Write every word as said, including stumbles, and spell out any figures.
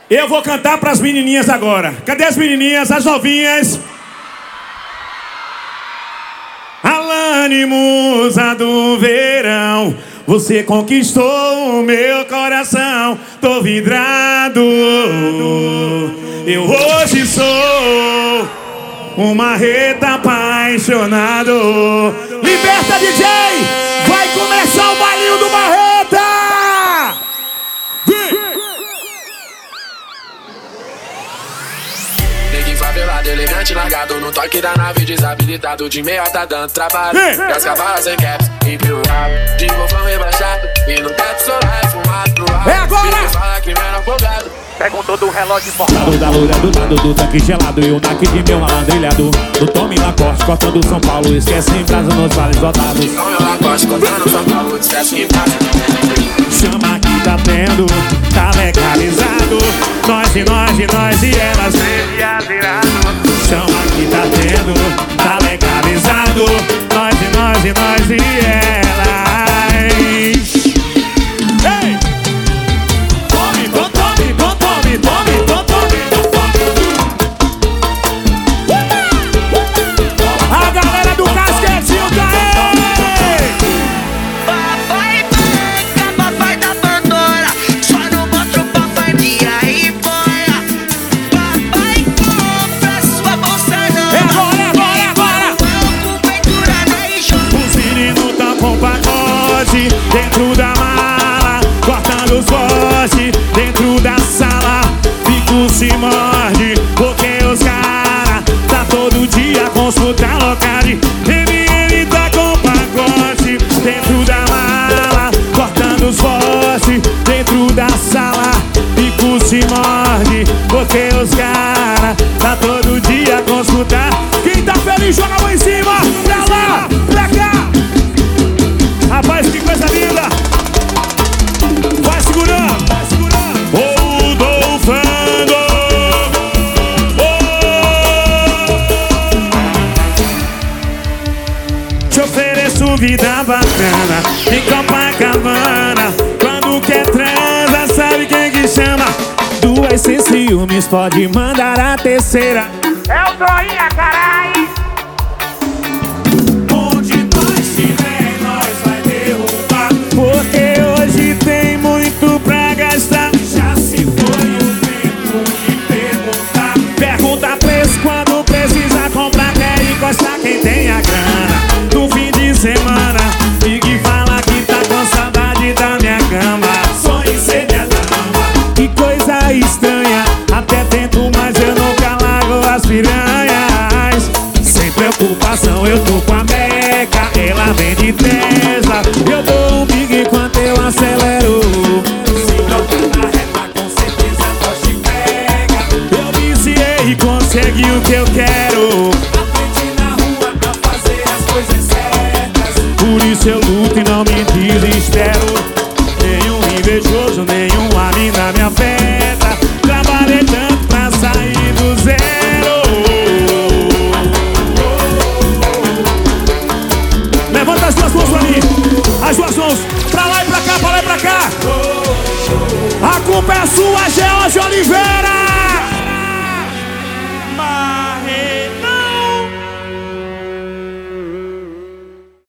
Eu vou cantar pras menininhas agora. Cadê as menininhas, as novinhas? Alane, musa do verão, você conquistou o meu coração. Tô vidrado. Eu hoje sou um marreta apaixonado. Liberta, D J! Vai começar o bailinho do Marreta! Vem! Neguinho favelado, elegante, largado no toque da nave, desabilitado de meia tá dando trabalho. Gás cavalas sem caps, empilhado, de golfão rebaixado, e no teto solar é fumado pro ar. É agora! Fala que menor folgado. Pegam todo o relógio importado. Da loura do lado do tanque gelado e o naque de meu malandrilhado. No Tome Lacoste, cortando São Paulo, esquece em brasa nos vales lotados. Tome Lacoste, cortando São Paulo, esquece em brasa. Chama que tá tendo, tá legalizado. Nós e nós e nós e elas. Chama que tá tendo, tá legalizado. Nós e nós e nós e elas. Ei! Tome, tome, tome, tome, tome, tome, tome. A galera do Casquetinho tá aí! Papai branca, papai da Pandora, só não mostra o papai de aí fora. Papai compra sua bolsa não. É agora, é agora, é agora! Com pintura na enxuta. Os meninos tão com pacote dentro da mala, cortando os botes dentro da sala. Fico se morde, porque os cara tá todo dia consultando locale. M N tá com pacote dentro da mala, cortando os botes dentro da sala. Fico se morde, porque os cara tá todo dia consultar. Quem tá feliz joga a mão em cima, pra lá, pra cá. Rapaz, que coisa linda! Vai segurando, vai segurando. Oh, Dolfando! Oh! Te ofereço vida bacana em Copacabana. Quando quer transa, sabe quem que chama? Duas sem ciúmes, pode mandar a terceira. É o Troinha, carai! Onde nós estiver, nós vai derrubar. Porque hoje tem muito pra gastar. Já se foi o tempo de perguntar. Pergunta preço quando precisa comprar. Quer encostar quem tem a grana. No fim de semana, liga e fala que tá com saudade da minha cama. Sonho em ser minha dama. Que coisa estranha. Até tento, mas eu nunca largo as piranhas. Sem preocupação, eu tô com a Meca. Ela vem de Tesla. Eu dou um big enquanto eu acelero. Se tocar na reta, com certeza nós te pega. Eu viciei e consegui o que eu quero. Aprendi na rua a fazer as coisas certas. Por isso eu luto e não me desespero. Nenhum invejoso, nenhuma mina me afeta. Trabalhei tanto pra sair do zero. Levanta as duas mãos pra mim. As duas mãos pra lá e pra cá, pra lá e pra cá. A culpa é sua, George Oliveira.